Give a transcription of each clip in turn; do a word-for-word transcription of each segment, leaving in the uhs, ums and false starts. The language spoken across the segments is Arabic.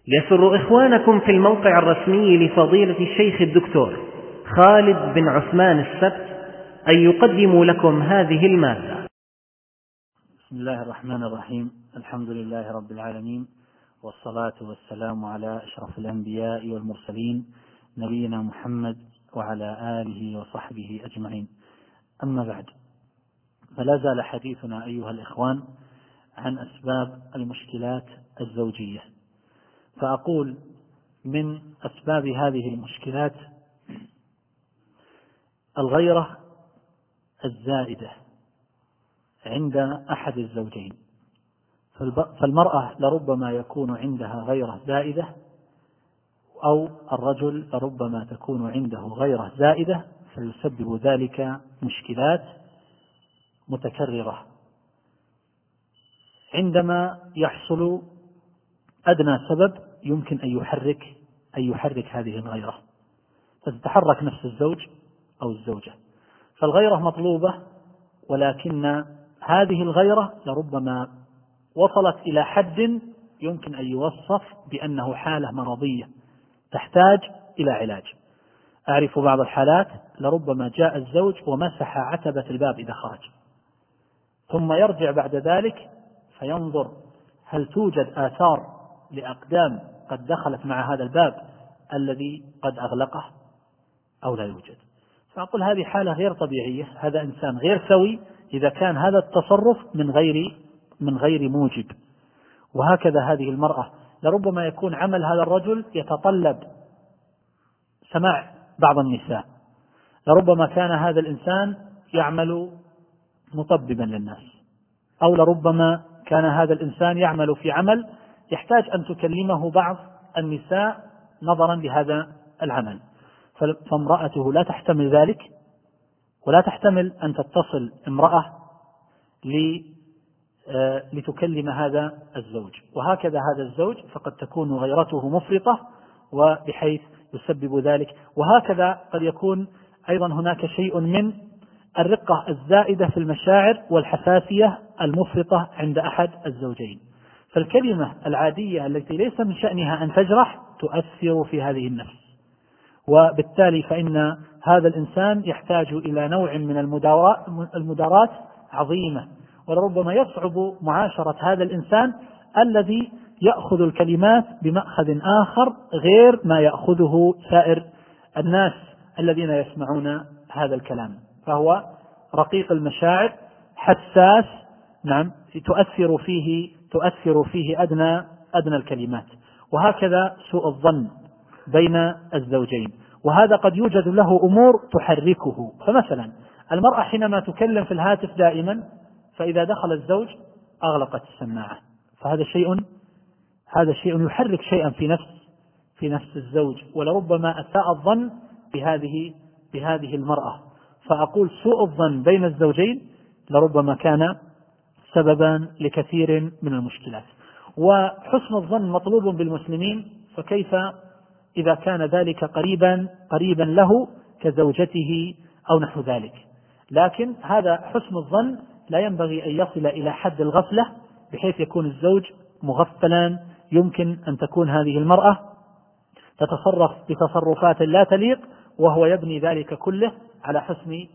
يسر إخوانكم في الموقع الرسمي لفضيلة الشيخ الدكتور خالد بن عثمان السبت أن يقدموا لكم هذه المادة. بسم الله الرحمن الرحيم. الحمد لله رب العالمين، والصلاة والسلام على أشرف الأنبياء والمرسلين نبينا محمد وعلى آله وصحبه أجمعين. أما بعد، فلا زال حديثنا أيها الإخوان عن أسباب المشكلات الزوجية. فأقول من أسباب هذه المشكلات الغيرة الزائدة عند أحد الزوجين. فالمرأة لربما يكون عندها غيرة زائدة، أو الرجل لربما تكون عنده غيرة زائدة، فيسبب ذلك مشكلات متكررة. عندما يحصل أدنى سبب يمكن أن يحرك أن يحرك هذه الغيرة، فتتحرك نفس الزوج أو الزوجة. فالغيرة مطلوبة، ولكن هذه الغيرة لربما وصلت إلى حد يمكن أن يوصف بأنه حالة مرضية تحتاج إلى علاج. أعرف بعض الحالات لربما جاء الزوج ومسح عتبة الباب إذا خرج، ثم يرجع بعد ذلك فينظر هل توجد آثار لأقدام قد دخلت مع هذا الباب الذي قد أغلقه أو لا يوجد. فأقول هذه حالة غير طبيعية، هذا إنسان غير سوي إذا كان هذا التصرف من غير من غير موجب. وهكذا هذه المرأة لربما يكون عمل هذا الرجل يتطلب سماع بعض النساء، لربما كان هذا الإنسان يعمل مطببا للناس، أو لربما كان هذا الإنسان يعمل في عمل يحتاج أن تكلمه بعض النساء نظرا لهذا العمل، فامرأته لا تحتمل ذلك، ولا تحتمل أن تتصل امرأة لتكلم هذا الزوج. وهكذا هذا الزوج فقد تكون غيرته مفرطة وبحيث يسبب ذلك. وهكذا قد يكون أيضا هناك شيء من الرقة الزائدة في المشاعر والحساسية المفرطة عند أحد الزوجين. فالكلمة العادية التي ليس من شأنها أن تجرح تؤثر في هذه النفس، وبالتالي فإن هذا الإنسان يحتاج إلى نوع من المداراة عظيمة، ولربما يصعب معاشرة هذا الإنسان الذي يأخذ الكلمات بمأخذ آخر غير ما يأخذه سائر الناس الذين يسمعون هذا الكلام. فهو رقيق المشاعر، حساس، نعم، تؤثر فيه تؤثر فيه أدنى أدنى الكلمات. وهكذا سوء الظن بين الزوجين، وهذا قد يوجد له أمور تحركه. فمثلا المرأة حينما تكلم في الهاتف دائما، فإذا دخل الزوج أغلقت السماعة، فهذا شيء هذا شيء يحرك شيئا في نفس في نفس الزوج، ولربما أساء الظن بهذه بهذه المرأة. فأقول سوء الظن بين الزوجين لربما كان سببا لكثير من المشكلات. وحسن الظن مطلوب بالمسلمين، فكيف إذا كان ذلك قريبا قريبا له كزوجته أو نحو ذلك. لكن هذا حسن الظن لا ينبغي أن يصل إلى حد الغفلة بحيث يكون الزوج مغفلا. يمكن أن تكون هذه المرأة تتصرف بتصرفات لا تليق، وهو يبني ذلك كله على حسن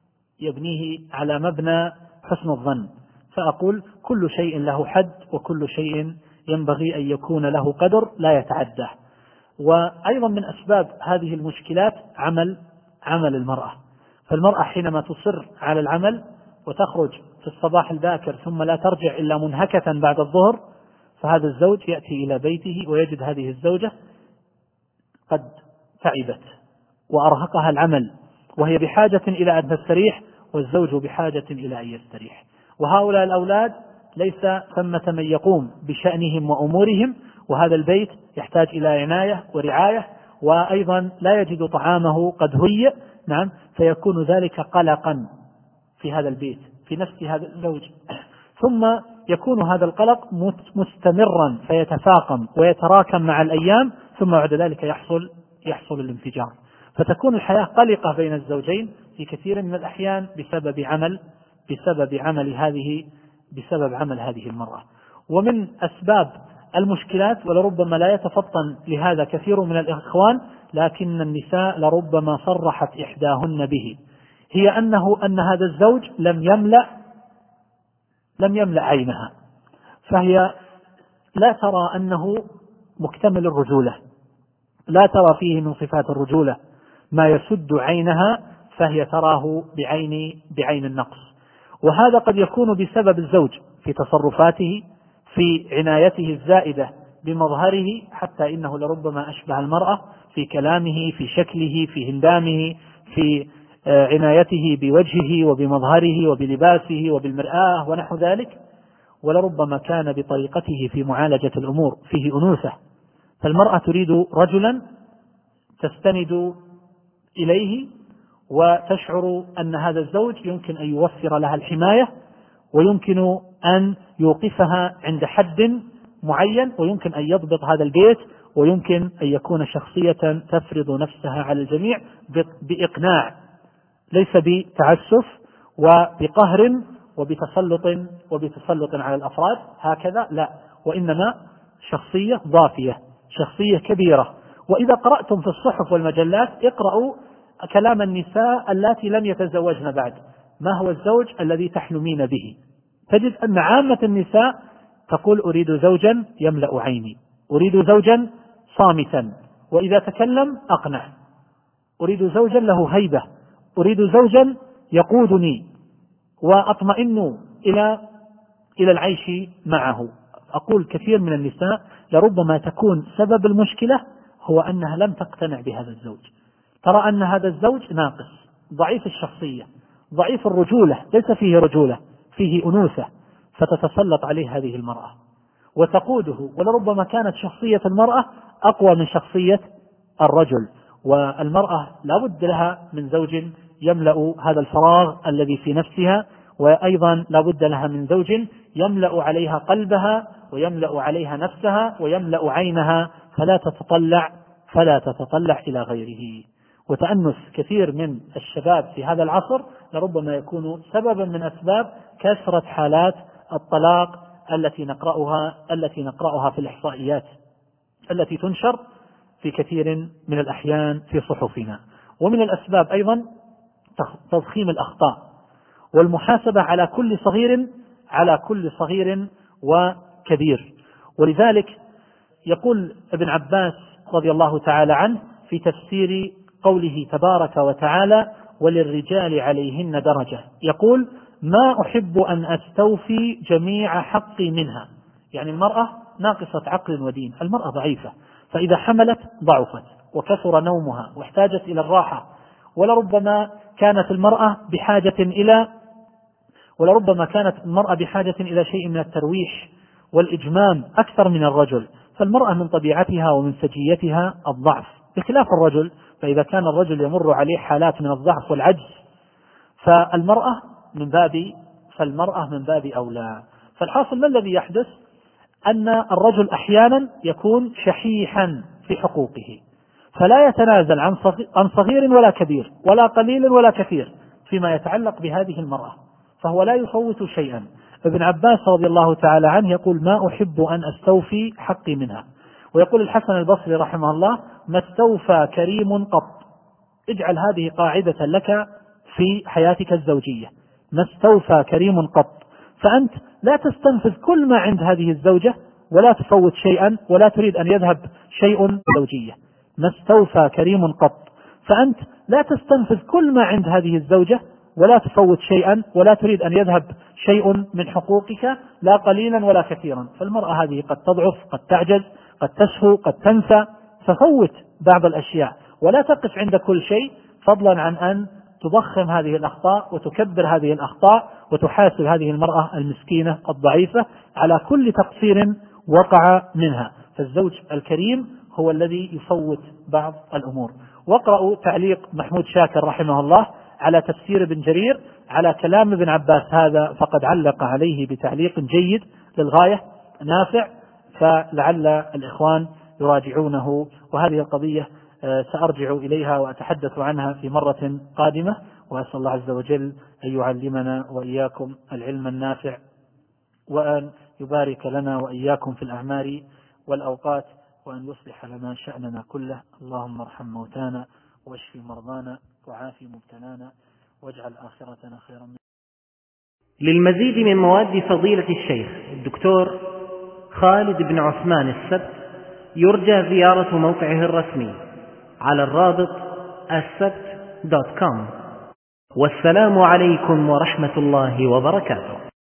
يبنيه على مبنى حسن الظن. فأقول كل شيء له حد، وكل شيء ينبغي أن يكون له قدر لا يتعدى. وأيضا من أسباب هذه المشكلات عمل عمل المرأة. فالمرأة حينما تصر على العمل وتخرج في الصباح الباكر ثم لا ترجع إلا منهكة بعد الظهر، فهذا الزوج يأتي إلى بيته ويجد هذه الزوجة قد تعبت وأرهقها العمل، وهي بحاجة إلى أن تستريح، والزوج بحاجة إلى أن يستريح. وهؤلاء الأولاد ليس ثمة من يقوم بشأنهم وأمورهم، وهذا البيت يحتاج إلى عناية ورعاية، وأيضا لا يجد طعامه قد هيئ، نعم، فيكون ذلك قلقا في هذا البيت في نفس هذا الزوج. ثم يكون هذا القلق مستمرا فيتفاقم ويتراكم مع الأيام، ثم بعد ذلك يحصل يحصل الانفجار. فتكون الحياة قلقة بين الزوجين في كثير من الأحيان بسبب عمل بسبب عمل هذه بسبب عمل هذه المرأة. ومن أسباب المشكلات، ولربما لا يتفطن لهذا كثير من الإخوان، لكن النساء لربما صرحت إحداهن به، هي أنه أن هذا الزوج لم يملأ لم يملأ عينها، فهي لا ترى أنه مكتمل الرجولة، لا ترى فيه من صفات الرجولة ما يسد عينها، فهي تراه بعين بعين النقص. وهذا قد يكون بسبب الزوج في تصرفاته، في عنايته الزائدة بمظهره، حتى إنه لربما أشبه المرأة في كلامه، في شكله، في هندامه، في عنايته بوجهه وبمظهره وبلباسه وبالمرآة ونحو ذلك. ولربما كان بطريقته في معالجة الأمور فيه أنوثة، فالمرأة تريد رجلا تستند إليه وتشعر أن هذا الزوج يمكن أن يوفر لها الحماية، ويمكن أن يوقفها عند حد معين، ويمكن أن يضبط هذا البيت، ويمكن أن يكون شخصية تفرض نفسها على الجميع بإقناع، ليس بتعسف وبقهر وبتسلط وبتسلط على الأفراد هكذا، لا، وإنما شخصية ضافية، شخصية كبيرة. وإذا قرأتم في الصحف والمجلات اقرأوا كلام النساء اللاتي لم يتزوجن بعد، ما هو الزوج الذي تحلمين به؟ تجد أن عامة النساء تقول أريد زوجا يملأ عيني، أريد زوجا صامتا وإذا تكلم أقنع، أريد زوجا له هيبة، أريد زوجا يقودني وأطمئن إلى إلى العيش معه. أقول كثير من النساء لربما تكون سبب المشكلة هو أنها لم تقتنع بهذا الزوج، ترى أن هذا الزوج ناقص، ضعيف الشخصية، ضعيف الرجولة، ليس فيه رجولة، فيه أنوثة، فتتسلط عليه هذه المرأة وتقوده. ولربما كانت شخصية المرأة أقوى من شخصية الرجل، والمرأة لا بد لها من زوج يملأ هذا الفراغ الذي في نفسها، وأيضا لا بد لها من زوج يملأ عليها قلبها ويملأ عليها نفسها ويملأ عينها، فلا تتطلع فلا تتطلع إلى غيره. وتأنس كثير من الشباب في هذا العصر لربما يكون سببا من أسباب كثرة حالات الطلاق التي نقرأها التي نقرأها في الإحصائيات التي تنشر في كثير من الأحيان في صحفنا. ومن الأسباب أيضا تضخيم الأخطاء والمحاسبة على كل صغير على كل صغير وكبير. ولذلك يقول ابن عباس رضي الله تعالى عنه في تفسير قوله تبارك وتعالى وللرجال عليهن درجة، يقول ما أحب أن أستوفي جميع حقي منها، يعني المرأة ناقصة عقل ودين، المرأة ضعيفة، فإذا حملت ضعفت وكثر نومها واحتاجت إلى الراحة، ولربما كانت المرأة بحاجة إلى ولربما كانت المرأة بحاجة إلى شيء من الترويح والإجمام أكثر من الرجل، فالمرأة من طبيعتها ومن سجيتها الضعف بخلاف الرجل، فإذا كان الرجل يمر عليه حالات من الضعف والعجز فالمرأة من باب فالمرأة من باب أولى. فالحاصل ما الذي يحدث؟ أن الرجل أحيانا يكون شحيحا في حقوقه، فلا يتنازل عن صغير ولا كبير ولا قليل ولا كثير فيما يتعلق بهذه المرأة، فهو لا يفوت شيئا. ابن عباس رضي الله تعالى عنه يقول ما أحب أن أستوفي حقي منها. ويقول الحسن البصري رحمه الله ما استوفى كريم قط. اجعل هذه قاعدة لك في حياتك الزوجية، ما استوفى كريم قط، فأنت لا تستنفذ كل ما عند هذه الزوجة ولا تفوت شيئا ولا تريد أن يذهب شيء زوجية. ما استوفى كريم قط، فأنت لا تستنفذ كل ما عند هذه الزوجة ولا تفوت شيئا ولا تريد أن يذهب شيء من حقوقك لا قليلا ولا كثيرا. فالمرأة هذه قد تضعف، قد تعجز، قد تسهو، قد تنسى، ففوت بعض الأشياء ولا تقف عند كل شيء، فضلا عن أن تضخم هذه الأخطاء وتكبر هذه الأخطاء وتحاسب هذه المرأة المسكينة الضعيفة على كل تقصير وقع منها. فالزوج الكريم هو الذي يفوت بعض الأمور. واقرأوا تعليق محمود شاكر رحمه الله على تفسير ابن جرير على كلام ابن عباس هذا، فقد علق عليه بتعليق جيد للغاية نافع، فلعل الإخوان يراجعونه. وهذه القضية سأرجع إليها وأتحدث عنها في مرة قادمة، وأسأل الله عز وجل أن يعلمنا وإياكم العلم النافع، وأن يبارك لنا وإياكم في الأعمال والأوقات، وأن يصلح لنا شأننا كله. اللهم ارحم موتانا واشف مرضانا وعاف مبتلانا واجعل آخرتنا خيرا منه. للمزيد من مواد فضيلة الشيخ الدكتور خالد بن عثمان السبت يرجى زيارة موقعه الرسمي على الرابط السبت دوت كوم. والسلام عليكم ورحمة الله وبركاته.